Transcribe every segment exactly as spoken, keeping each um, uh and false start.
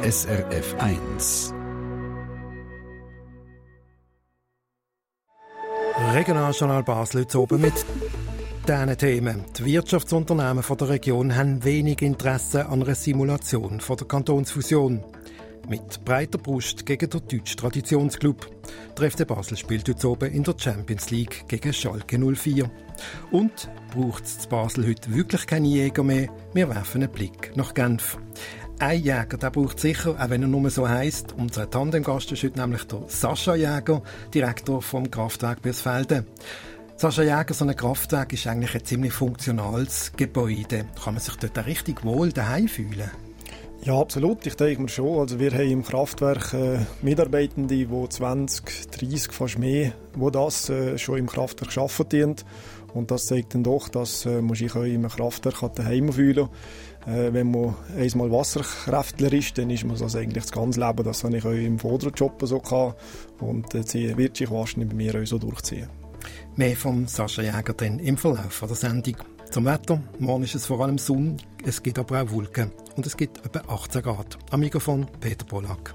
S R F eins. Regionaljournal Basel heute oben mit diesen Themen. Die Wirtschaftsunternehmen der Region haben wenig Interesse an einer Simulation von der Kantonsfusion. Mit breiter Brust gegen den deutschen Traditionsclub. Der F C Basel spielt heute oben in der Champions League gegen Schalke null vier. Und braucht es in Basel heute wirklich keine Jäger mehr? Wir werfen einen Blick nach Genf. Ein Jäger, der braucht sicher, auch wenn er nur so heisst. Unser Tandemgast ist heute nämlich der Sascha Jäger, Direktor vom Kraftwerk Birsfelden. Sascha Jäger, so ein Kraftwerk ist eigentlich ein ziemlich funktionales Gebäude. Kann man sich dort auch richtig wohl daheim fühlen? Ja, absolut. Ich denke mir schon. Also wir haben im Kraftwerk äh, Mitarbeitende, die zwanzig, dreissig, fast mehr, die das äh, schon im Kraftwerk arbeiten. Und das zeigt dann doch, dass äh, man sich auch im Kraftwerk daheim fühlen kann. Äh, wenn man einmal Wasserkräftler ist, dann ist man das eigentlich das ganze Leben. Das habe ich auch im Vorderjob so gehabt. Und das äh, wird sich wahrscheinlich bei mir auch so durchziehen. Mehr vom Sascha Jäger dann im Verlauf der Sendung. Zum Wetter. Morgen ist es vor allem Sonne, es gibt aber auch Wolken. Und es gibt etwa achtzehn Grad. Am Mikrofon Peter Pollack.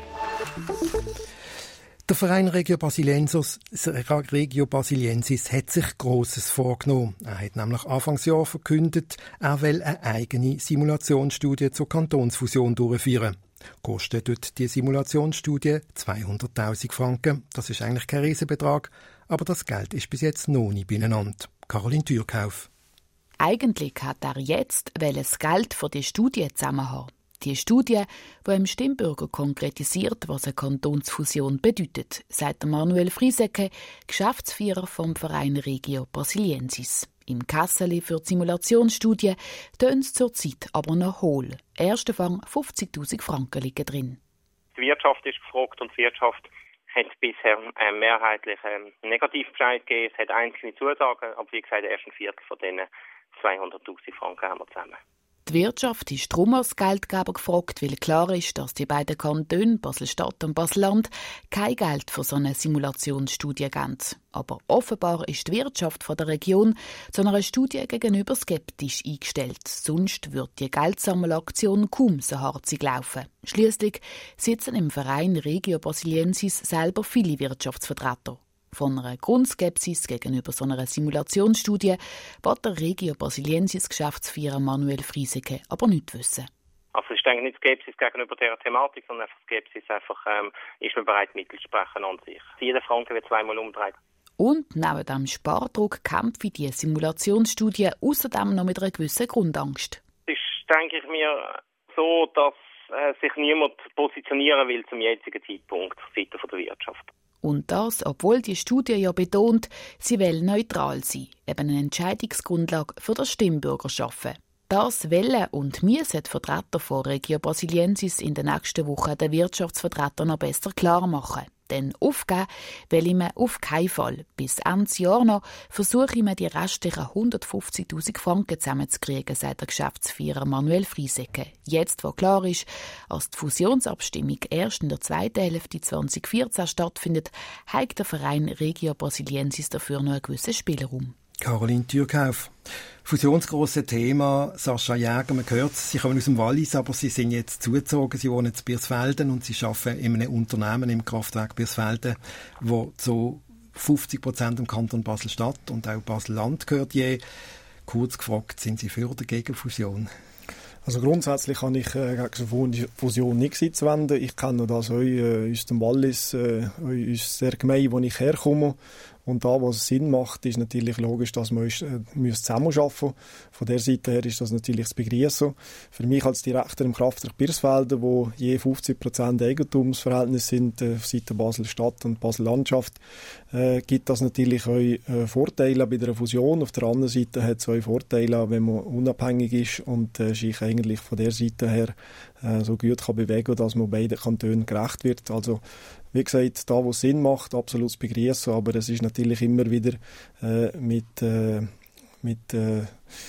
Der Verein Regio Basiliensis, Regio Basiliensis hat sich Grosses vorgenommen. Er hat nämlich Anfangsjahr verkündet, er will eine eigene Simulationsstudie zur Kantonsfusion durchführen. Kostet dort die Simulationsstudie zweihunderttausend Franken. Das ist eigentlich kein Riesenbetrag, aber das Geld ist bis jetzt noch nicht beieinander. Caroline Türkauf. Eigentlich hat er jetzt das Geld für die Studie zusammenhaben. Die Studie, die im Stimmbürger konkretisiert, was eine Kantonsfusion bedeutet, sagt Manuel Frieseke, Geschäftsführer vom Verein Regio Basiliensis. Im Kasseli für die Simulationsstudie tönt es zurzeit aber noch hohl. Erster Fang fünfzigtausend Franken liegen drin. Die Wirtschaft ist gefragt und die Wirtschaft hat bisher äh, mehrheitlich ähm, Negativbescheid gegeben. Es hat einzelne Zusagen, aber wie gesagt, erst ein Viertel von denen zweihunderttausend Franken haben wir zusammen. Die Wirtschaft ist darum als Geldgeber gefragt, weil klar ist, dass die beiden Kantone, Basel-Stadt und Basel-Land, kein Geld für so eine Simulationsstudie geben. Aber offenbar ist die Wirtschaft der Region zu einer Studie gegenüber skeptisch eingestellt. Sonst würde die Geldsammelaktion kaum so harzig laufen. Schliesslich sitzen im Verein Regio Basiliensis selber viele Wirtschaftsvertreter. Von einer Grundskepsis gegenüber so einer Simulationsstudie will der Regio Basiliensis Geschäftsführer Manuel Frieseke aber nicht wissen. Also es ist eigentlich nicht Skepsis gegenüber dieser Thematik, sondern einfach Skepsis, einfach ähm, ist man bereit, Mittel zu sprechen an sich. Jeder Franken wird zweimal umgedreht. Und neben dem Spardruck kämpft die Simulationsstudie außerdem noch mit einer gewissen Grundangst. Es ist, denke ich mir, so, dass äh, sich niemand positionieren will zum jetzigen Zeitpunkt auf Seite der Wirtschaft. Und das, obwohl die Studie ja betont, sie will neutral sein, eben eine Entscheidungsgrundlage für den Stimmbürger schaffen. Das wollen und müssen die Vertreter von Regio Basiliensis in den nächsten Wochen den Wirtschaftsvertretern noch besser klar machen. Denn aufgeben will ich mir auf keinen Fall. Bis Ende Jahr noch versuche ich mir die restlichen hundertfünfzigtausend Franken zusammenzukriegen, sagt der Geschäftsführer Manuel Frieseke. Jetzt, wo klar ist, als die Fusionsabstimmung erst in der zweiten Hälfte zwanzig vierzehn stattfindet, hat der Verein Regio Basiliensis dafür noch einen gewissen Spielraum. Caroline Türkauf. Fusionsgrosse Thema, Sascha Jäger, man hört es, Sie kommen aus dem Wallis, aber Sie sind jetzt zugezogen, Sie wohnen in Birsfelden und Sie arbeiten in einem Unternehmen im Kraftwerk Birsfelden, wo zu fünfzig Prozent im Kanton Basel-Stadt und auch Basel-Land gehört je. Kurz gefragt, sind Sie für oder gegen Fusion? Also grundsätzlich kann ich äh, gegen die Fusion nichts einzuwenden. Ich kenne das auch äh, aus dem Wallis, äh, aus der Gemeinde, wo ich herkomme. Und da, was Sinn macht, ist natürlich logisch, dass wir äh, zusammenarbeiten müssen. Von der Seite her ist das natürlich zu begrüßen. Für mich als Direktor im Kraftwerk Birsfelden, wo je fünfzig Prozent Eigentumsverhältnis sind, äh, auf Seite Basel-Stadt und Basel-Landschaft, äh, gibt das natürlich auch äh, Vorteile bei der Fusion. Auf der anderen Seite hat es auch Vorteile, wenn man unabhängig ist und äh, sich eigentlich von der Seite her äh, so gut kann bewegen, dass man beiden Kantonen gerecht wird. Also wie gesagt, da wo es Sinn macht, absolut begrüßen, aber es ist natürlich immer wieder äh, mit, äh, mit äh,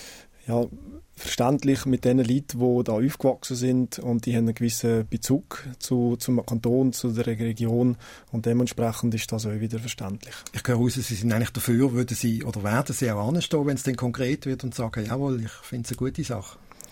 ja, verständlich mit den Leuten, die da aufgewachsen sind und die haben einen gewissen Bezug zu, zum Kanton, zu der Region und dementsprechend ist das auch wieder verständlich. Ich höre raus, Sie sind eigentlich dafür, würden Sie oder werden Sie auch anstehen, wenn es dann konkret wird und sagen, jawohl, ich finde es eine gute Sache?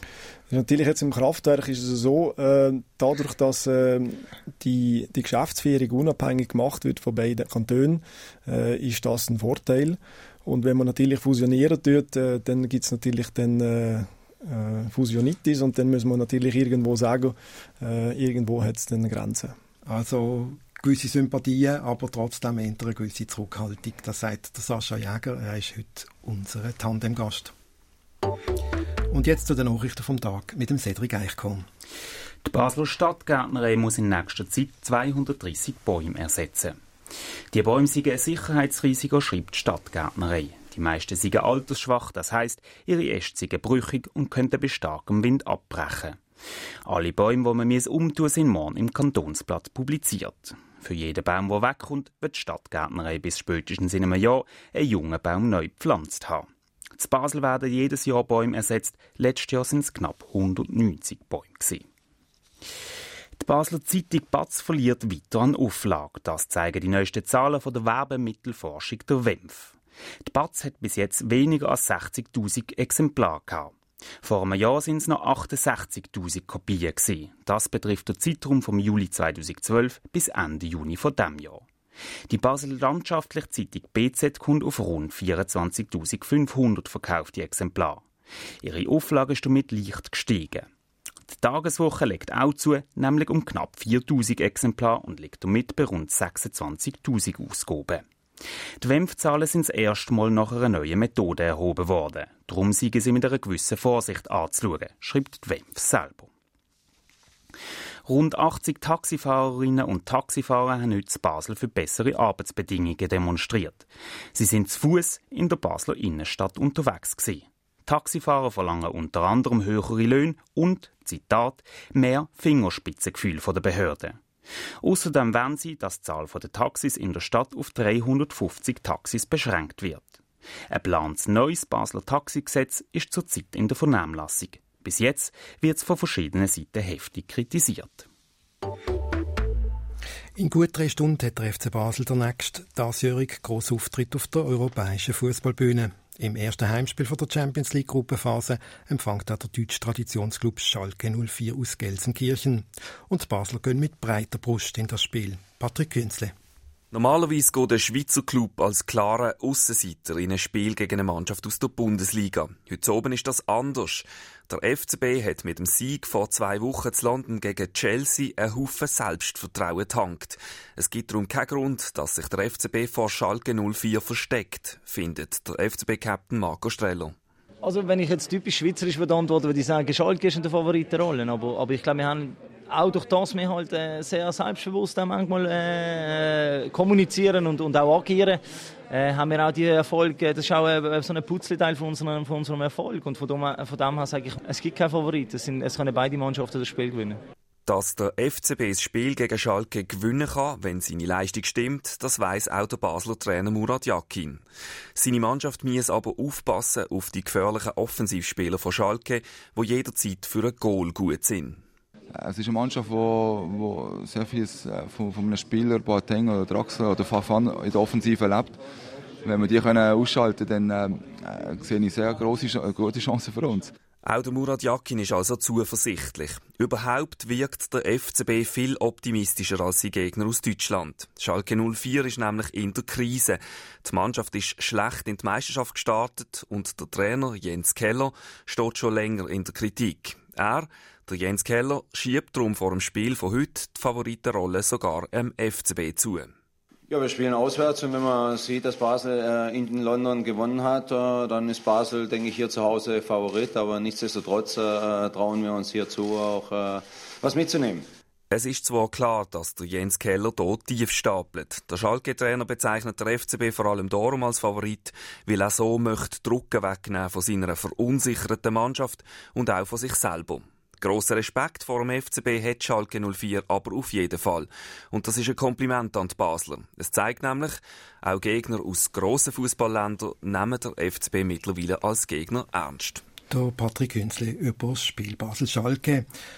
Natürlich jetzt im Kraftwerk ist es so, äh, dadurch, dass äh, die, die Geschäftsführung unabhängig gemacht wird von beiden Kantonen, äh, ist das ein Vorteil. Und wenn man natürlich fusionieren tut, äh, dann gibt es natürlich dann, äh, äh, Fusionitis und dann muss man natürlich irgendwo sagen, äh, irgendwo hat es dann Grenzen. Also gewisse Sympathien, aber trotzdem eher eine gewisse Zurückhaltung. Das sagt der Sascha Jäger, er ist heute unser Tandemgast. Und jetzt zu den Nachrichten vom Tag mit dem Cedric Eichkorn. Die Basler Stadtgärtnerei muss in nächster Zeit zweihundertdreissig Bäume ersetzen. Die Bäume sind ein Sicherheitsrisiko, schreibt die Stadtgärtnerei. Die meisten sind altersschwach, das heisst, ihre Äste sind brüchig und könnten bei starkem Wind abbrechen. Alle Bäume, die man umtun müssen, sind morgen im Kantonsblatt publiziert. Für jeden Baum, der wegkommt, wird die Stadtgärtnerei bis spätestens in einem Jahr einen jungen Baum neu gepflanzt haben. In Basel werden jedes Jahr Bäume ersetzt. Letztes Jahr waren es knapp hundertneunzig Bäume. Die Basler Zeitung Batz verliert weiter an Auflage. Das zeigen die neuesten Zahlen von der Werbemittelforschung der W E M F. Die Batz hat bis jetzt weniger als sechzigtausend Exemplare gehabt. Vor einem Jahr waren es noch achtundsechzigtausend Kopien. Das betrifft den Zeitraum vom Juli zweitausendzwölf bis Ende Juni von diesem Jahr. Die Basel Landschaftliche Zeitung B Z kommt auf rund vierundzwanzigtausendfünfhundert verkaufte Exemplare. Ihre Auflage ist damit leicht gestiegen. Die Tageswoche legt auch zu, nämlich um knapp viertausend Exemplare und liegt damit bei rund sechsundzwanzigtausend Ausgaben. Die W E M F-Zahlen sind das erste Mal nach einer neuen Methode erhoben worden. Darum seien sie mit einer gewissen Vorsicht anzuschauen, schreibt die W E M F selber. Rund achtzig Taxifahrerinnen und Taxifahrer haben heute in Basel für bessere Arbeitsbedingungen demonstriert. Sie sind zu Fuß in der Basler Innenstadt unterwegs gewesen. Taxifahrer verlangen unter anderem höhere Löhne und, Zitat, mehr Fingerspitzengefühl von der Behörden. Außerdem wollen sie, dass die Zahl der Taxis in der Stadt auf dreihundertfünfzig Taxis beschränkt wird. Ein geplantes neues Basler Taxigesetz ist zurzeit in der Vernehmlassung. Bis jetzt wird es von verschiedenen Seiten heftig kritisiert. In gut drei Stunden hat der F C Basel der nächste diesjährige grosse Auftritt auf der europäischen Fußballbühne. Im ersten Heimspiel der Champions League Gruppenphase empfängt auch der deutsche Traditionsclub Schalke null vier aus Gelsenkirchen. Und die Basler gehen mit breiter Brust in das Spiel. Patrick Künzle. Normalerweise geht der Schweizer Club als klarer Aussenseiter in ein Spiel gegen eine Mannschaft aus der Bundesliga. Heute oben ist das anders. Der F C B hat mit dem Sieg vor zwei Wochen zu London gegen Chelsea einen Haufen Selbstvertrauen tankt. Es gibt darum keinen Grund, dass sich der F C B vor Schalke null vier versteckt, findet der F C B-Captain Marco Streller. Also wenn ich jetzt typisch schweizerisch würde antworten, würde ich sagen, Schalke ist in der Favoritenrolle. Aber, aber ich glaube, wir haben auch durch das wir halt äh, sehr selbstbewusst auch manchmal äh, kommunizieren und, und auch agieren, äh, haben wir auch die Erfolge. Das ist auch äh, so ein Putzleteil von unserem, von unserem Erfolg. Und von dem, von dem her sage ich, es gibt keinen Favorit. Es, sind, es können beide Mannschaften das Spiel gewinnen. Dass der F C B das Spiel gegen Schalke gewinnen kann, wenn seine Leistung stimmt, das weiss auch der Basler Trainer Murat Yakin. Seine Mannschaft muss aber aufpassen auf die gefährlichen Offensivspieler von Schalke, die jederzeit für ein Goal gut sind. Es ist eine Mannschaft, die sehr viel von, von einem Spieler, Boateng oder Draxler oder Fafan in der Offensive lebt. Wenn wir die können ausschalten können, dann äh, sehe ich sehr grosse, grosse Chancen für uns. Auch der Murat Yakin ist also zuversichtlich. Überhaupt wirkt der F C B viel optimistischer als sein Gegner aus Deutschland. Schalke null vier ist nämlich in der Krise. Die Mannschaft ist schlecht in die Meisterschaft gestartet und der Trainer Jens Keller steht schon länger in der Kritik. Er, der Jens Keller, schiebt darum vor dem Spiel von heute die Favoritenrolle sogar dem F C B zu. Ja, wir spielen auswärts und wenn man sieht, dass Basel äh, in London gewonnen hat, äh, dann ist Basel, denke ich, hier zu Hause Favorit. Aber nichtsdestotrotz äh, trauen wir uns hier zu, auch äh, was mitzunehmen. Es ist zwar klar, dass der Jens Keller hier tief stapelt. Der Schalke-Trainer bezeichnet der F C B vor allem darum als Favorit, weil er so möchte Druck wegnehmen von seiner verunsicherten Mannschaft und auch von sich selber. Grosser Respekt vor dem F C B hat Schalke null vier aber auf jeden Fall. Und das ist ein Kompliment an die Basler. Es zeigt nämlich, auch Gegner aus grossen Fußballländern nehmen der F C B mittlerweile als Gegner ernst. Der Patrick Künzle über das Spiel Basel-Schalke.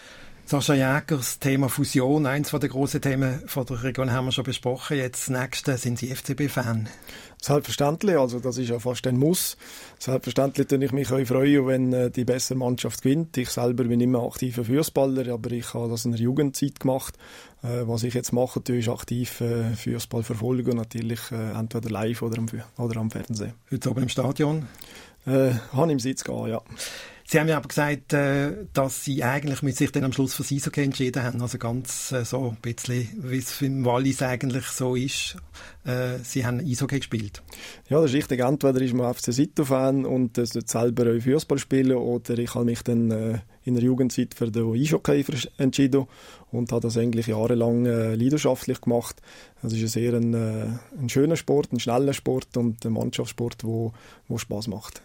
Sascha Jäger, das Thema Fusion, eines der grossen Themen von der Region haben wir schon besprochen. Jetzt das nächste, sind Sie F C B-Fan? Selbstverständlich, also das ist ja fast ein Muss. Selbstverständlich würde ich mich auch freuen, wenn äh, die bessere Mannschaft gewinnt. Ich selber bin immer aktiver Fußballer, aber ich habe das in der Jugendzeit gemacht. Äh, was ich jetzt mache, ist aktiv äh, Fußball verfolgen, natürlich äh, entweder live oder am, oder am Fernsehen. Heute oben im Stadion? Äh, habe im Sitz gehen, ja. Sie haben ja aber gesagt, äh, dass Sie eigentlich mit sich dann am Schluss für das Eishockey entschieden haben. Also ganz äh, so ein bisschen, wie es im Wallis eigentlich so ist. Äh, Sie haben Eishockey gespielt. Ja, das ist richtig. Entweder ist man F C Sito-Fan und äh, selber auch Fußball spielen, oder ich habe mich dann äh, in der Jugendzeit für den Eishockey entschieden und habe das eigentlich jahrelang äh, leidenschaftlich gemacht. Das ist ein sehr ein, äh, ein schöner Sport, ein schneller Sport und ein Mannschaftssport, wo, wo Spass macht.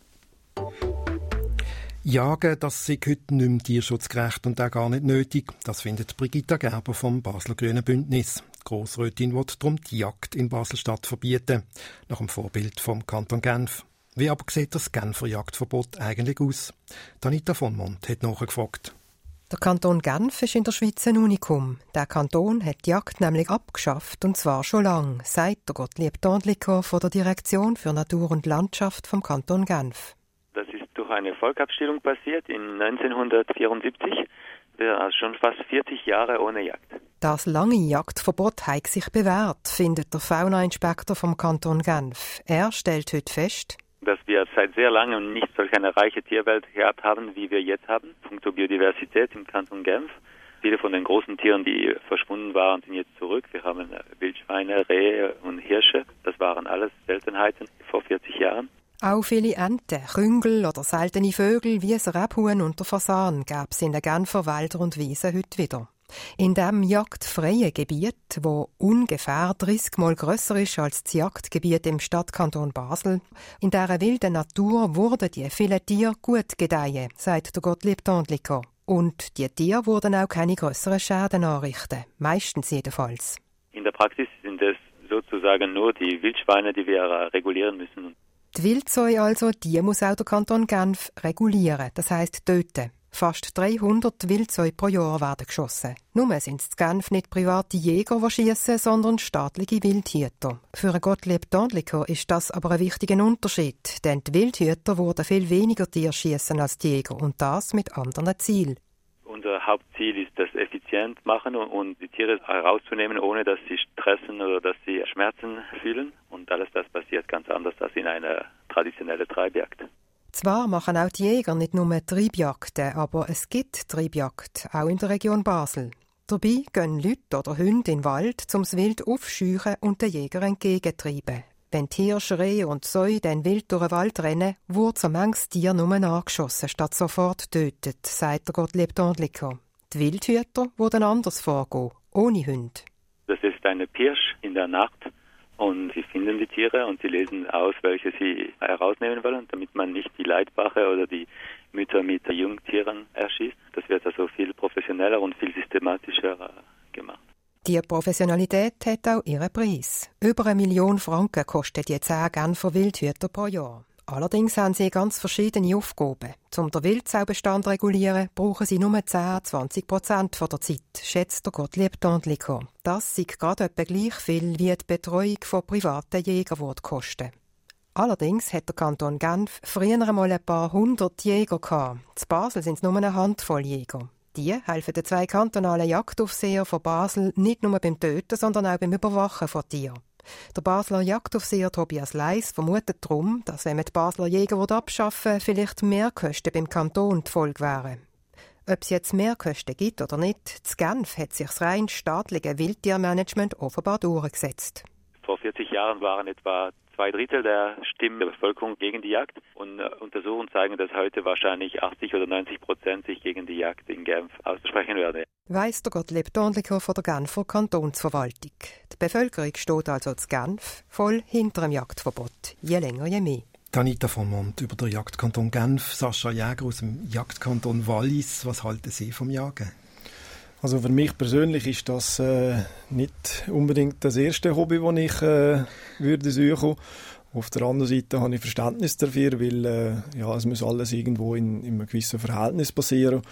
Jagen, das sei heute nicht mehr tierschutzgerecht und auch gar nicht nötig. Das findet Brigitta Gerber vom Basler Grünen Bündnis. Die Grossrätin will darum die Jagd in Basel-Stadt verbieten, nach dem Vorbild vom Kanton Genf. Wie aber sieht das Genfer Jagdverbot eigentlich aus? Anita von Mont hat nachgefragt. Der Kanton Genf ist in der Schweiz ein Unikum. Der Kanton hat die Jagd nämlich abgeschafft, und zwar schon lange, sagt der Gottlieb Tondliker von der Direktion für Natur und Landschaft vom Kanton Genf. Das ist durch eine Volksabstimmung passiert in neunzehnhundertvierundsiebzig, also schon fast vierzig Jahre ohne Jagd. Das lange Jagdverbot hat sich bewährt, findet der Fauna-Inspektor vom Kanton Genf. Er stellt heute fest, dass wir seit sehr langem nicht solch eine reiche Tierwelt gehabt haben, wie wir jetzt haben. Punkto Biodiversität im Kanton Genf. Viele von den großen Tieren, die verschwunden waren, sind jetzt zurück. Wir haben Wildschweine, Rehe und Hirsche. Das waren alles Seltenheiten vor vierzig Jahren. Auch viele Enten, Küngel oder seltene Vögel wie ein Rebhuhn und der Fasan gäbe es in den Genfer Wäldern und Wiesen heute wieder. In diesem jagdfreien Gebiet, wo ungefähr dreißig Mal grösser ist als das Jagdgebiet im Stadtkanton Basel, in dieser wilden Natur wurden die vielen Tiere gut gedeihen, sagt der Gottlieb Tondliker. Und die Tiere wurden auch keine grösseren Schäden anrichten, meistens jedenfalls. In der Praxis sind es sozusagen nur die Wildschweine, die wir regulieren müssen. Die Wildzeu also, die muss auch der Kanton Genf regulieren, das heisst töten. Fast dreihundert Wildzeu pro Jahr werden geschossen. Nur sind es in Genf nicht private Jäger, die schiessen, sondern staatliche Wildhüter. Für Gottlieb Tondliker ist das aber ein wichtiger Unterschied, denn die Wildhüter würden viel weniger Tiere schiessen als die Jäger, und das mit anderen Zielen. Unser Hauptziel ist, das effizient machen und die Tiere herauszunehmen, ohne dass sie stressen oder dass sie Schmerzen fühlen. Und alles das passiert ganz anders als in einer traditionellen Treibjagd. Zwar machen auch die Jäger nicht nur Treibjagden, aber es gibt Treibjagd, auch in der Region Basel. Dabei gehen Leute oder Hunde in den Wald, um das Wild aufscheuchen und den Jäger entgegentreiben. Wenn die Hirsche, Rehe und Säue dann wild durch den Wald rennen, wird so manches Tier nur angeschossen, statt sofort tötet, sagt der Gottlieb Tondliker. Die Wildhüter würden anders vorgehen, ohne Hunde. Das ist eine Pirsch in der Nacht und sie finden die Tiere und sie lesen aus, welche sie herausnehmen wollen, damit man nicht die Leitwache oder die Mütter mit Jungtieren erschießt. Das wird also viel professioneller und viel systematischer gemacht. Die Professionalität hat auch ihren Preis. Über eine Million Franken kosten die zehn Genfer Wildhüter pro Jahr. Allerdings haben sie ganz verschiedene Aufgaben. Um den Wildsaubestand zu regulieren, brauchen sie nur zehn bis zwanzig Prozent der Zeit, schätzt der Gottlieb Tondliker. Das sei gerade etwa gleich viel, wie die Betreuung von privaten Jägern kosten. Allerdings hat der Kanton Genf früher einmal ein paar hundert Jäger gehabt. In Basel sind es nur eine Handvoll Jäger. Die helfen den zwei kantonalen Jagdaufsehern von Basel nicht nur beim Töten, sondern auch beim Überwachen von Tieren. Der Basler Jagdaufseher Tobias Leis vermutet darum, dass, wenn man die Basler Jäger abschaffen würde, vielleicht Mehrkosten beim Kanton die Folge wären. Ob es jetzt Mehrkosten gibt oder nicht, in Genf hat sich das rein staatliche Wildtiermanagement offenbar durchgesetzt. Vor vierzig Jahren waren etwa zwei Drittel der Stimmen der Bevölkerung gegen die Jagd. Und äh, Untersuchungen zeigen, dass heute wahrscheinlich achtzig oder neunzig Prozent sich gegen die Jagd in Genf aussprechen werden. Weiss der Gottlieb Tondliker von der Genfer Kantonsverwaltung. Die Bevölkerung steht also zu Genf voll hinter dem Jagdverbot. Je länger, je mehr. Anita von Mont über den Jagdkanton Genf, Sascha Jäger aus dem Jagdkanton Wallis. Was halten Sie vom Jagen? Also für mich persönlich ist das äh, nicht unbedingt das erste Hobby, das ich äh, würde suchen. Auf der anderen Seite habe ich Verständnis dafür, weil äh, ja, es muss alles irgendwo in, in einem gewissen Verhältnis passieren.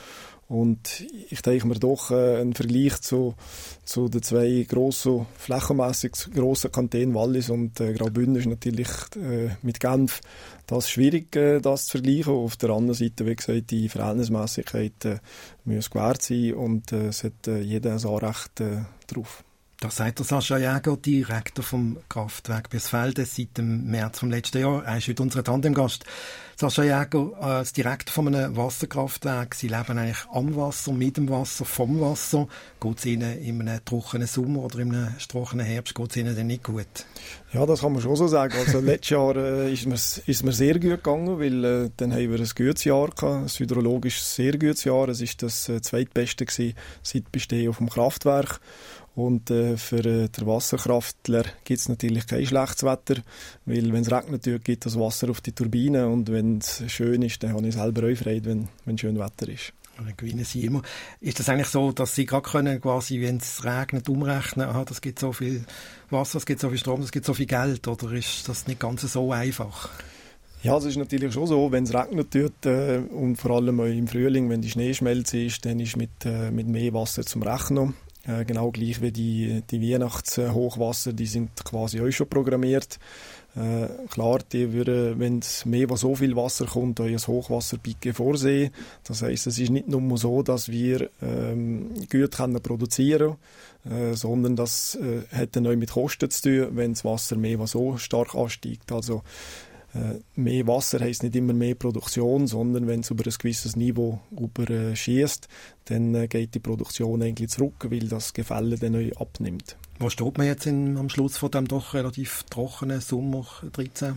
Und ich denke mir doch, äh, ein Vergleich zu, zu den zwei grossen, flächenmässig grossen Kantonen Wallis und äh, Graubünden ist natürlich äh, mit Genf das schwierig, äh, das zu vergleichen. Auf der anderen Seite, wie gesagt, die Verhältnismäßigkeit äh, muss gewährt sein und äh, es hat äh, jeder ein Anrecht äh, drauf. Das sagt der Sascha Jäger, Direktor vom Kraftwerk Birsfelden seit dem März vom letzten Jahr. Er ist heute unser Tandemgast. Sascha Jäger, als Direktor von einem Wasserkraftwerk, Sie leben eigentlich am Wasser, mit dem Wasser, vom Wasser. Geht es Ihnen in einem trockenen Sommer oder in einem trockenen Herbst, geht es Ihnen denn nicht gut? Ja, das kann man schon so sagen. Also letztes Jahr äh, ist, mir, ist mir sehr gut gegangen, weil äh, dann haben wir ein gutes Jahr gehabt, ein hydrologisch sehr gutes Jahr. Es war das äh, zweitbeste gewesen, seit Bestehen auf dem Kraftwerk. Und äh, für äh, den Wasserkraftler gibt es natürlich kein schlechtes Wetter, weil wenn es regnet, geht das Wasser auf die Turbine und wenn es schön ist, dann habe ich selber auch Freude, wenn, wenn schön Wetter ist. Dann gewinnen Sie immer. Ist das eigentlich so, dass Sie gerade können, quasi, wenn es regnet, umrechnen, aha, das gibt so viel Wasser, es gibt so viel Strom, es gibt so viel Geld, oder ist das nicht ganz so einfach? Ja, es ist natürlich schon so, wenn es regnet tut, äh, und vor allem auch im Frühling, wenn die Schneeschmelze ist, dann ist mit, äh, mit mehr Wasser zum Rechnen. Äh, genau gleich wie die, die Weihnachtshochwasser, die sind quasi auch schon programmiert. Äh, klar, die würden, wenn es mehr so viel Wasser kommt, auch ein Hochwasserpicke vorsehen. Das heisst, es ist nicht nur so, dass wir ähm, gut können produzieren können, äh, sondern das äh, hat dann auch mit Kosten zu tun, wenn das Wasser mehr so stark ansteigt. Also Äh, mehr Wasser heisst nicht immer mehr Produktion, sondern wenn es über ein gewisses Niveau über, äh, schießt, dann äh, geht die Produktion eigentlich zurück, weil das Gefälle dann neu abnimmt. Wo steht man jetzt in, am Schluss von dem doch relativ trockenen Sommer dreizehn?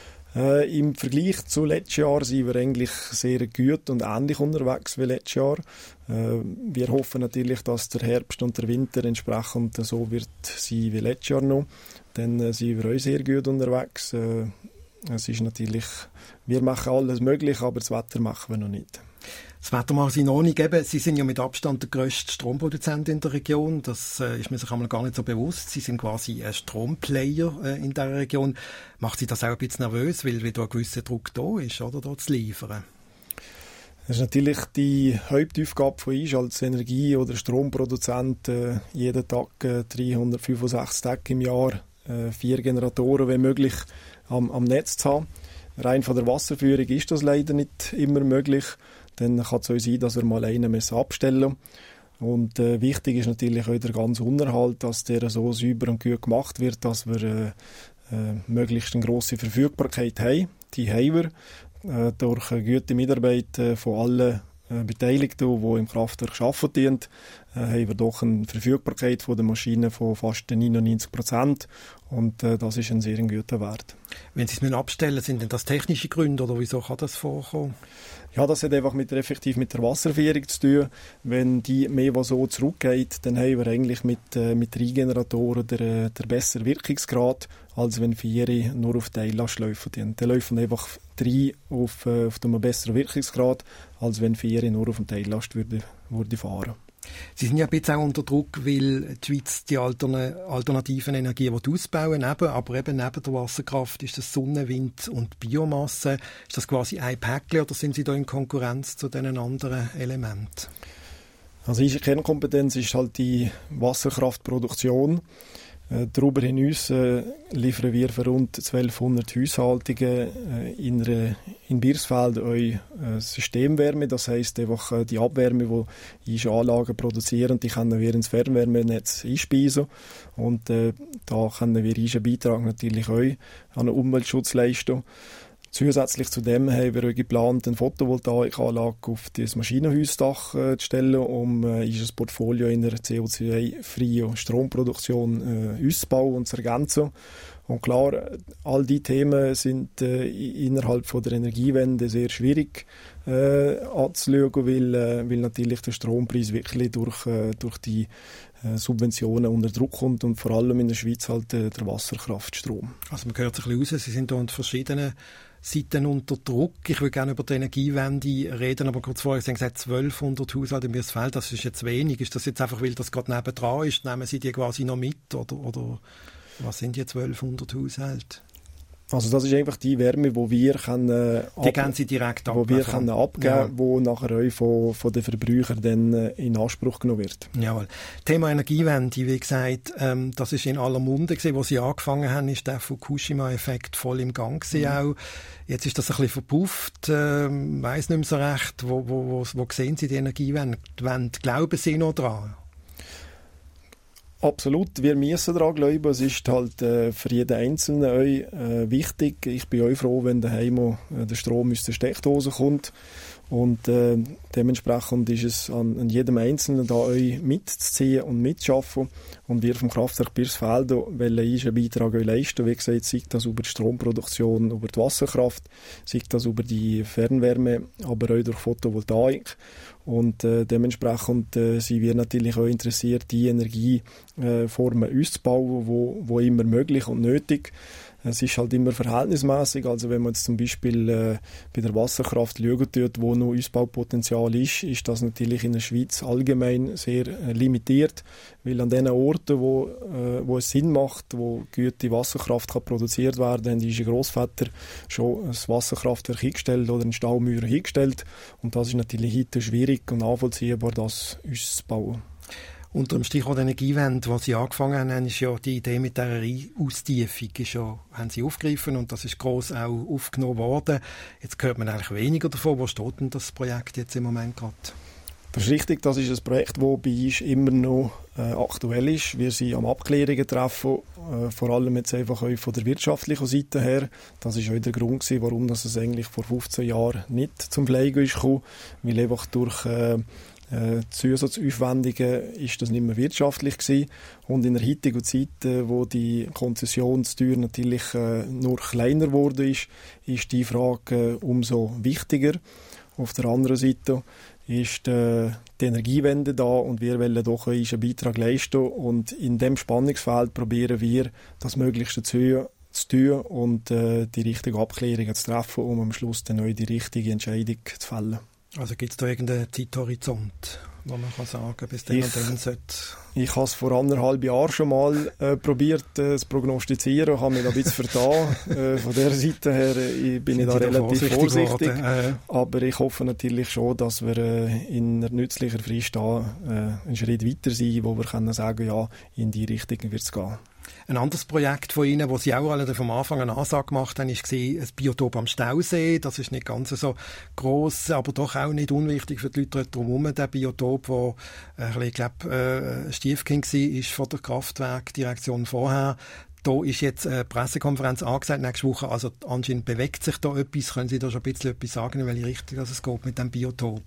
Äh, Im Vergleich zu letztes Jahr sind wir eigentlich sehr gut und ähnlich unterwegs wie letztes Jahr. Äh, wir hoffen natürlich, dass der Herbst und der Winter entsprechend so wird sein wie letztes Jahr noch. Dann äh, sind wir auch sehr gut unterwegs. Äh, Es ist natürlich, wir machen alles möglich, aber das Wetter machen wir noch nicht. Das Wetter machen Sie noch nicht. Eben, Sie sind ja mit Abstand der grösste Stromproduzent in der Region. Das äh, ist mir sich einmal gar nicht so bewusst. Sie sind quasi ein Stromplayer äh, in dieser Region. Macht Sie das auch ein bisschen nervös, weil, weil da ein gewisser Druck da ist, oder, da zu liefern? Das ist natürlich die Hauptaufgabe von uns als Energie- oder Stromproduzent, äh, jeden Tag äh, dreihundertfünfundsechzig Tage im Jahr, äh, vier Generatoren, wenn möglich, Am, am Netz zu haben. Rein von der Wasserführung ist das leider nicht immer möglich. Dann kann es auch sein, dass wir mal einen abstellen müssen. Und äh, wichtig ist natürlich auch der ganze Unterhalt, dass der so sauber und gut gemacht wird, dass wir äh, äh, möglichst eine grosse Verfügbarkeit haben. Die haben wir äh, durch eine gute Mitarbeit äh, von allen äh, Beteiligten, die im Kraftwerk arbeiten, äh, haben wir doch eine Verfügbarkeit von der Maschine von fast neunundneunzig Prozent. Und äh, das ist ein sehr guter Wert. Wenn Sie es abstellen, sind denn das technische Gründe oder wieso kann das vorkommen? Ja, das hat einfach mit, effektiv mit der Wasserführung zu tun. Wenn die mehr so zurückgeht, dann haben wir eigentlich mit, äh, mit drei Generatoren der, der besseren Wirkungsgrad, als wenn vier nur auf Teillast laufen. Dann laufen einfach drei auf, äh, auf einem besseren Wirkungsgrad, als wenn vier nur auf dem Teillast würde, würde fahren. Sie sind ja ein bisschen auch unter Druck, weil die Schweiz die alternativen Energien ausbauen will, aber eben neben der Wasserkraft ist das Sonne, Wind und Biomasse. Ist das quasi ein Päckchen oder sind Sie da in Konkurrenz zu diesen anderen Elementen? Also unsere Kernkompetenz ist halt die Wasserkraftproduktion. Äh, darüber hinaus äh, liefern wir für rund zwölfhundert Haushaltungen äh, in, einer, in Birsfeld auch äh, Systemwärme. Das heisst einfach äh, die Abwärme, die unsere Anlagen produzieren, die können wir ins Fernwärmenetz einspeisen. Und äh, da können wir unseren Beitrag natürlich auch an den Umweltschutz leisten. Zusätzlich zu dem haben wir geplant, eine Photovoltaikanlage auf das Maschinenhausdach äh, zu stellen, um äh, unser Portfolio in einer C O zwei freien Stromproduktion äh, auszubauen und zu ergänzen. Und klar, all diese Themen sind äh, innerhalb von der Energiewende sehr schwierig äh, anzuschauen, weil, äh, weil natürlich der Strompreis wirklich durch, äh, durch die äh, Subventionen unter Druck kommt und vor allem in der Schweiz halt äh, der Wasserkraftstrom. Also man hört sich ein bisschen raus, Sie sind da an verschiedenen Seiten unter Druck. Ich will gerne über die Energiewende reden, aber kurz vorher, Sie haben gesagt, zwölfhundert Haushalte in Birsfeld, das ist jetzt wenig. Ist das jetzt einfach, weil das gerade nebendran ist, nehmen Sie die quasi noch mit? Oder, oder was sind die zwölfhundert Haushalte? Also das ist einfach die Wärme, die wir können, äh, die geben Sie direkt ab, wo wir können abgeben ja. wo nachher auch von, von den Verbrauchern dann äh, in Anspruch genommen wird. Jawohl. Thema Energiewende, wie gesagt, ähm, das ist in aller Munde gewesen. Wo Sie angefangen haben, ist der Fukushima-Effekt voll im Gang gewesen mhm. auch. Jetzt ist das ein bisschen verpufft, ähm, weiss nicht mehr so recht. Wo, wo, wo, wo sehen Sie die Energiewende? Glauben Sie noch dran? Absolut, wir müssen daran glauben. Es ist halt äh, für jeden Einzelnen euch, äh, wichtig. Ich bin euch froh, wenn daheim äh, der Strom aus der Steckdose kommt. Und äh, dementsprechend ist es an, an jedem Einzelnen da euch mitzuziehen und mitzuschaffen. Und wir vom Kraftwerk Birsfelden wollen einen Beitrag euch leisten. Wie gesagt, sei das über die Stromproduktion, über die Wasserkraft, sei das über die Fernwärme, aber auch durch Photovoltaik. Und äh, dementsprechend äh, sind wir natürlich auch interessiert, die Energieformen äh, auszubauen, wo, wo immer möglich und nötig. Es ist halt immer verhältnismäßig. Also wenn man jetzt zum Beispiel äh, bei der Wasserkraft schauen tut, wo noch Ausbaupotenzial ist, ist das natürlich in der Schweiz allgemein sehr äh, limitiert, weil an den Orten, wo, äh, wo es Sinn macht, wo gute Wasserkraft kann produziert werden, haben unsere Grossväter schon ein Wasserkraftwerk hingestellt oder einen Staumauer hingestellt. Und das ist natürlich heute schwierig und nachvollziehbar, das auszubauen. Unter dem Stichwort Energiewende, was Sie angefangen haben, ist ja die Idee mit dieser Austiefung, ist ja, haben Sie aufgegriffen und das ist gross auch aufgenommen worden. Jetzt hört man eigentlich weniger davon. Wo steht denn das Projekt jetzt im Moment gerade? Das ist richtig, das ist ein Projekt, das bei uns immer noch äh, aktuell ist. Wir sind am Abklärungen treffen, äh, vor allem jetzt einfach auch von der wirtschaftlichen Seite her. Das ist auch der Grund gewesen, warum das es eigentlich vor fünfzehn Jahren nicht zum Pflegen ist gekommen, weil einfach durch äh, Äh, Zusatzaufwendungen ist das nicht mehr wirtschaftlich gewesen. Und in der heutigen Zeit, äh, wo die Konzessionstür natürlich äh, nur kleiner geworden ist, ist die Frage äh, umso wichtiger. Auf der anderen Seite ist äh, die Energiewende da und wir wollen doch einen Beitrag leisten und in dem Spannungsfeld probieren wir, das Möglichste zu zu tun und äh, die richtigen Abklärungen zu treffen, um am Schluss dann auch die richtige Entscheidung zu fällen. Also gibt es da irgendeinen Zeithorizont, wo man kann sagen, bis dann und dann sollte... Ich habe es vor anderthalb Jahren schon mal äh, probiert äh, zu prognostizieren, ich habe mich da ein bisschen vertan. äh, von dieser Seite her äh, bin ich da relativ vorsichtig, vorsichtig äh. aber ich hoffe natürlich schon, dass wir äh, in einer nützlicher Frist da äh, einen Schritt weiter sind, wo wir können sagen, ja, in die Richtung wird es gehen. Ein anderes Projekt von Ihnen, wo Sie auch alle vom Anfang eine Ansage gemacht haben, war ein Biotop am Stausee. Das ist nicht ganz so gross, aber doch auch nicht unwichtig für die Leute dort drumherum. Der Biotop, wo äh, ich glaube, äh, Stiefkind war, ist von der Kraftwerkdirektion vorher. Da ist jetzt eine Pressekonferenz angesagt nächste Woche. Also anscheinend bewegt sich da etwas. Können Sie da schon ein bisschen etwas sagen, in welche Richtung es geht mit dem Biotop?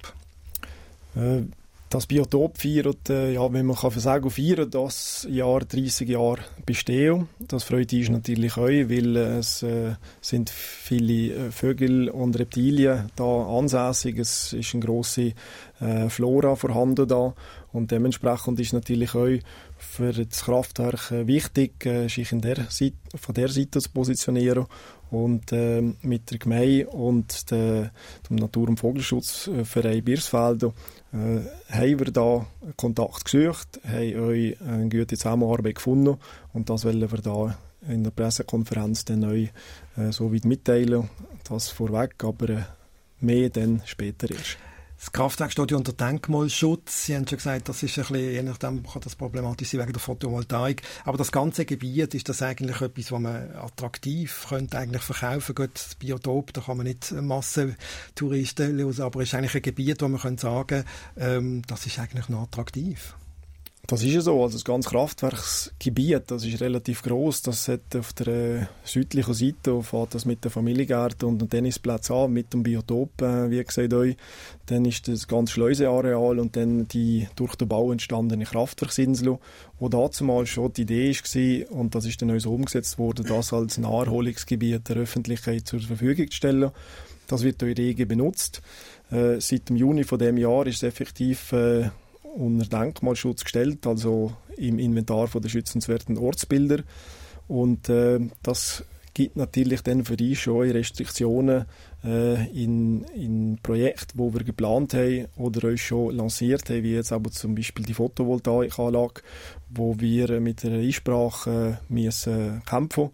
Äh. Das Biotop feiert, äh, ja, wenn man kann sagen, feiern, das Jahr dreißig Jahre Bestehen. Das freut uns natürlich auch, weil äh, es äh, sind viele äh, Vögel und Reptilien da ansässig. Es ist eine grosse äh, Flora vorhanden da und dementsprechend ist natürlich auch für das Kraftwerk äh, wichtig, äh, sich in der Seite, von der Seite zu positionieren. Und äh, mit der Gemeinde und der, dem Natur- und Vogelschutzverein Birsfelden äh, haben wir da Kontakt gesucht, haben euch eine gute Zusammenarbeit gefunden und das wollen wir da in der Pressekonferenz dann euch äh, so weit mitteilen. Das vorweg, aber äh, mehr dann später erst. Das Kraftwerk steht ja unter Denkmalschutz. Sie haben schon gesagt, das ist ein bisschen, je nachdem kann das problematisch sein wegen der Photovoltaik. Aber das ganze Gebiet, ist das eigentlich etwas, was man attraktiv könnte eigentlich verkaufen? Gut, das Biotop, da kann man nicht Massentouristen los, aber es ist eigentlich ein Gebiet, wo man könnte sagen, ähm, das ist eigentlich noch attraktiv. Das ist ja so, also das ganze Kraftwerksgebiet, das ist relativ gross. Das hat auf der äh, südlichen Seite, fährt das mit den Familiengärten und dem Tennisplatz an, mit dem Biotop, äh, wie gesagt, euch. Dann ist das ganze Schleuseareal und dann die durch den Bau entstandene Kraftwerksinsel, wo dazumal schon die Idee war, und das ist dann auch so umgesetzt worden, das als Naherholungsgebiet der Öffentlichkeit zur Verfügung zu stellen. Das wird auch rege benutzt. Äh, seit dem Juni von dem Jahr ist es effektiv äh, unter Denkmalschutz gestellt, also im Inventar von der schützenswerten Ortsbilder. Und äh, das gibt natürlich dann für uns schon Restriktionen äh, in, in Projekten, die wir geplant haben oder uns schon lanciert haben, wie jetzt aber zum Beispiel die Photovoltaikanlage, wo wir mit einer Einsprache äh, müssen kämpfen.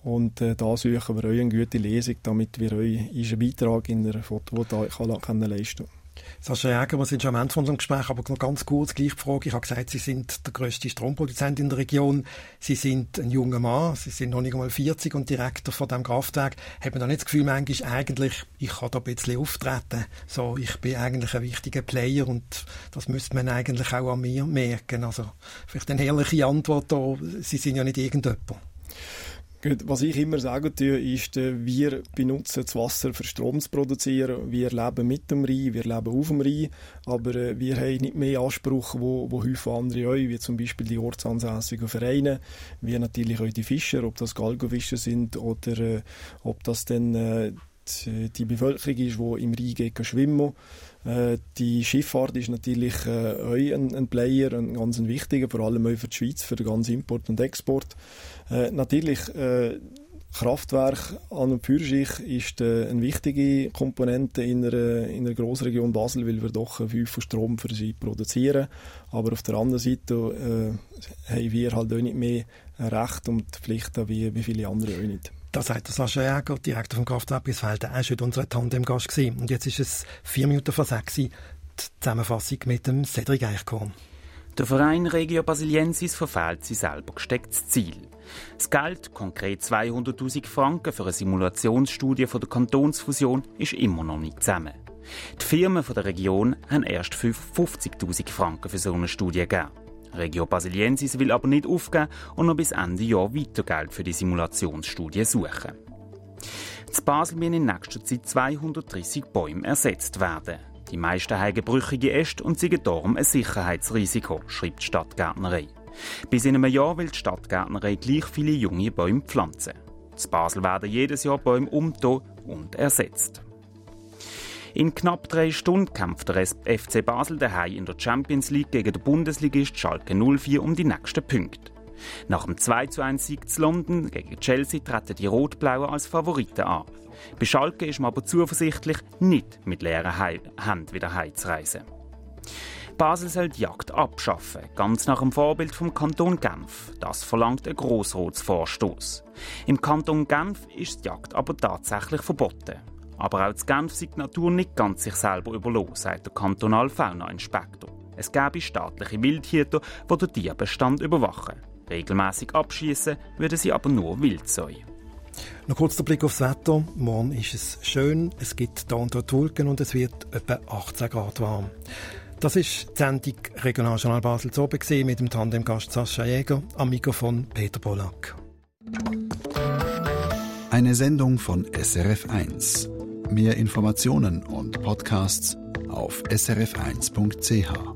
Und äh, da suchen wir euch eine gute Lesung, damit wir euch einen Beitrag in der Photovoltaik leisten können. Sascha Jäger, wir sind schon am Ende von unserem Gespräch, aber noch ganz kurz, gleich die Frage. Ich habe gesagt, Sie sind der grösste Stromproduzent in der Region. Sie sind ein junger Mann, Sie sind noch nicht einmal vierzig und Direktor von diesem Kraftwerk. Haben Sie da nicht das Gefühl, manchmal eigentlich, ich kann da ein bisschen auftreten, so, ich bin eigentlich ein wichtiger Player und das müsste man eigentlich auch an mir merken. Also, vielleicht eine herrliche Antwort da, Sie sind ja nicht irgendjemand. Was ich immer sagen tue, ist, wir benutzen das Wasser für Strom zu produzieren. Wir leben mit dem Rhein, wir leben auf dem Rhein, aber wir haben nicht mehr Anspruch, wo, wo häufig andere auch, wie zum Beispiel die ortsansässigen Vereine, wie natürlich auch die Fischer, ob das Galgofischer sind oder äh, ob das dann äh, die, die Bevölkerung ist, die im Rhein geht schwimmen. Äh, die Schifffahrt ist natürlich äh, auch ein, ein Player, ein ganz wichtiger, vor allem auch für die Schweiz, für den ganzen Import und Export. Äh, natürlich, äh, Kraftwerk an und für sich ist äh, eine wichtige Komponente in einer, in einer Grossregion Basel, weil wir doch viel von Strom für sie produzieren. Aber auf der anderen Seite äh, haben wir halt auch nicht mehr Recht und Pflichten wie, wie viele andere auch nicht. Das sagt der Sascha Jäger, Direktor vom Kraftwerk Biesfelden. Er war heute unser Tandemgast gewesen. Und jetzt ist es vier Minuten vor sechs, die Zusammenfassung mit dem Cedric Eichkorn. Der Verein Regio Basiliensis verfehlt sein selber gestecktes Ziel. Das Geld, konkret zweihunderttausend Franken für eine Simulationsstudie von der Kantonsfusion, ist immer noch nicht zusammen. Die Firmen der Region haben erst fünfzigtausend Franken für so eine Studie gegeben. Regio Basiliensis will aber nicht aufgeben und noch bis Ende Jahr weiter Geld für die Simulationsstudie suchen. In Basel müssen in nächster Zeit zweihundertdreissig Bäume ersetzt werden. Die meisten haben brüchige Äste und sind darum ein Sicherheitsrisiko, schreibt die Stadtgärtnerei. Bis in einem Jahr will die Stadtgärtnerei gleich viele junge Bäume pflanzen. In Basel werden jedes Jahr Bäume umgetan und ersetzt. In knapp drei Stunden kämpft der F C Basel daheim in der Champions League gegen den Bundesligist Schalke null vier um die nächsten Punkte. Nach dem zwei zu eins Sieg zu London gegen Chelsea treten die Rot-Blauen als Favoriten an. Bei Schalke ist man aber zuversichtlich, nicht mit leeren Händen wieder heimzureisen. Basel soll die Jagd abschaffen, ganz nach dem Vorbild vom Kanton Genf. Das verlangt ein Grossratsvorstoß. Im Kanton Genf ist die Jagd aber tatsächlich verboten. Aber auch in Genf sei die Natur nicht ganz sich selber überlassen, sagt der Kantonal-Fauna-Inspektor. Es gäbe staatliche Wildhüter, die den Tierbestand überwachen. Regelmäßig abschießen würden sie aber nur Wildsäue. Noch kurz der Blick aufs Wetter. Morgen ist es schön, es gibt da und dort Wolken und es wird etwa achtzehn Grad warm. Das ist die Sendung Regionaljournal Basel zu oben mit dem Tandemgast Sascha Jäger, am Mikrofon Peter Pollack. Eine Sendung von S R F eins. Mehr Informationen und Podcasts auf s r f eins punkt c h.